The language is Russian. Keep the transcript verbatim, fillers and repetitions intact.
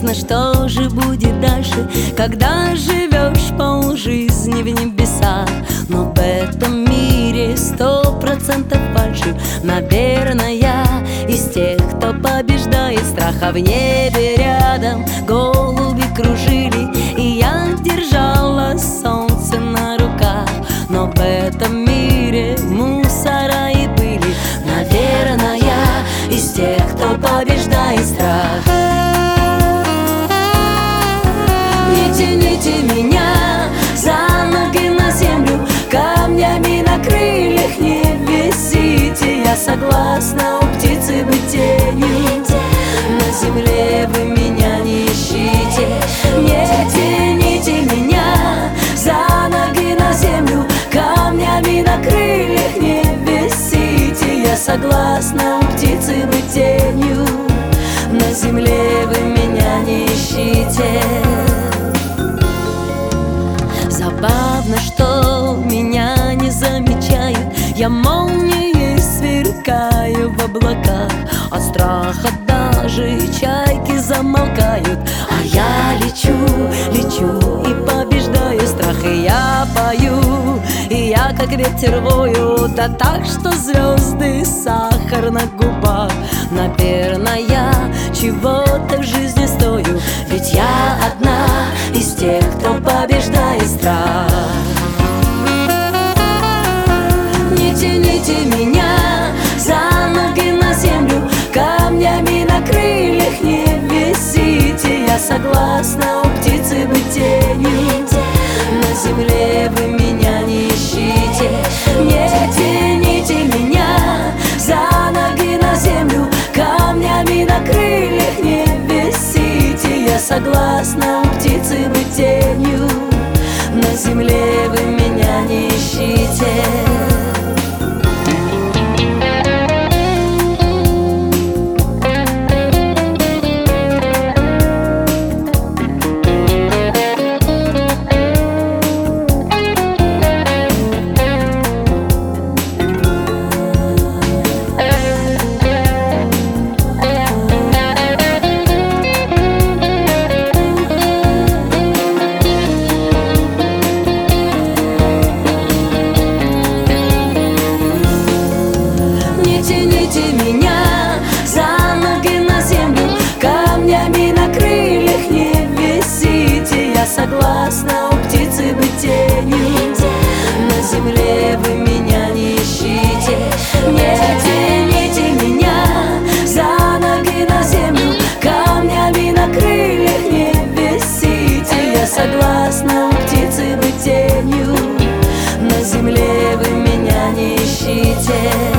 Неизвестно, что же будет дальше, когда живешь полжизни в небесах. Но в этом мире сто процентов фальши. Наверное, я из тех, кто побеждает страх. А в небе рядом голуби кружили, и я держала солнце на руках. Но в этом мире мусора и были. Наверное, я из тех, кто побеждает страх. Не тяните меня за ноги на землю, камнями на крыльях не висите. Я согласна у птицы быть тенью, на земле вы меня не ищите. Не тяните меня за ноги на землю, камнями на крыльях не висите. Я согласна у птицы быть тенью, на земле вы меня не ищите. Забавно, что меня не замечают. Я молнией сверкаю в облаках. От страха даже чайки замолкают. А я лечу, лечу и побеждаю страх. И я пою, и я как ветер вою, да так, что звезды сахар на губах. Наверное, я чего-то в жизни стою, ведь я одна из тех, кто побеждает страх. Не тяните меня за ноги на землю, камнями на крыльях не висите. Я согласна у птицы быть тенью, на земле вы меня не ищите. Не тяните меня за ноги на землю, камнями на крыльях не висите. Я согласна у птицы быть тенью, на земле вы меня не ищите. Тяните меня за ноги на землю, камнями на крыльях не висите. Я согласна у птицы быть тенью, на земле вы меня не ищите. Не тяните меня за ноги на землю, камнями на крыльях не висите. Я согласна у птицы быть тенью, на земле вы меня не ищите.